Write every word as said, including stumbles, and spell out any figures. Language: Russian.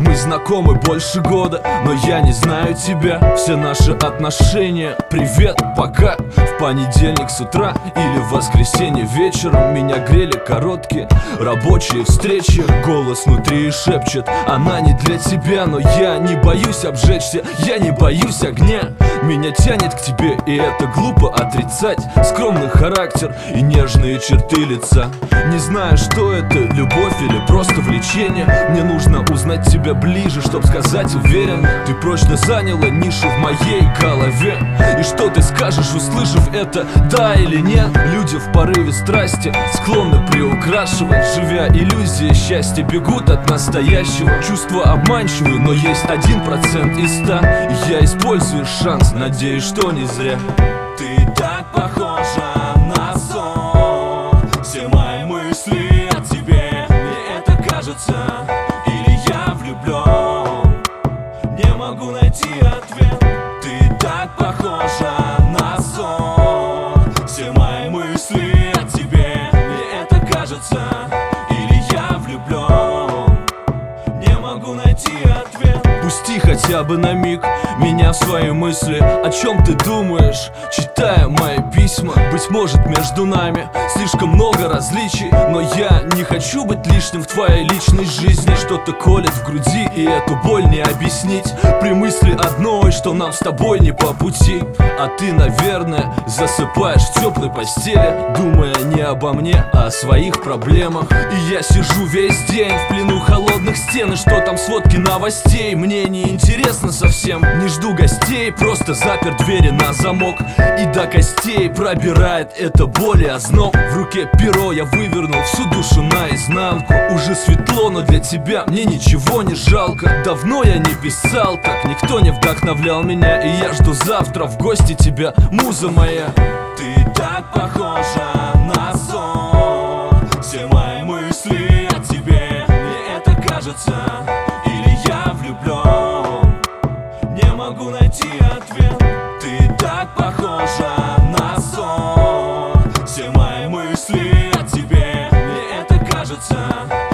Мы знакомы больше года, но я не знаю тебя. Все наши отношения, привет, пока. В понедельник с утра или в воскресенье вечером меня грели короткие рабочие встречи. Голос внутри шепчет: она не для тебя. Но я не боюсь обжечься, я не боюсь огня. Меня тянет к тебе, и это глупо отрицать. Скромный характер и нежные черты лица. Не знаю, что это, любовь или просто влечение. Мне нужно узнать тебя ближе, чтоб сказать уверен: ты прочно заняла нишу в моей голове. И что ты скажешь, услышав это, да или нет? Люди в порыве страсти склонны приукрашивать, живя иллюзией счастья, бегут от настоящего. Чувства обманчивы, но есть один процент из ста. И я использую шанс, надеюсь, что не зря. Ты так похожа на сон. Все мои мысли о тебе, мне это кажется. Или я влюблен, не могу найти ответ. Ты так похожа на сон. Все мои мысли о тебе, мне это кажется. Или я влюблен, не могу найти ответ. Пусти хотя бы на миг меня в свои мысли. О чем ты думаешь, читая мои письма? Быть может, между нами слишком много различий, но я не хочу быть лишним в твоей личной жизни. Что-то колет в груди, и эту боль не объяснить при мысли одной, что нам с тобой не по пути. А ты, наверное, засыпаешь в теплой постели, думая не обо мне, а о своих проблемах. И я сижу весь день в плену холодных стен. И что там сводки новостей, мне не интересно совсем. Не жду гостей, просто запер двери на замок. И до костей пробирает эта боль и озноб. В руке перо я вывернул всю душу наизнанку. Уже светло, но для тебя мне ничего не жалко. Давно я не писал так, никто не вдохновлял меня. И я жду завтра в гости тебя, муза моя. Ты так похожа на сон. Все мои мысли о тебе, мне это кажется. Или я влюблен, не могу найти ответ. Ты так похожа на сон. Все мои мысли о тебе, мне это кажется.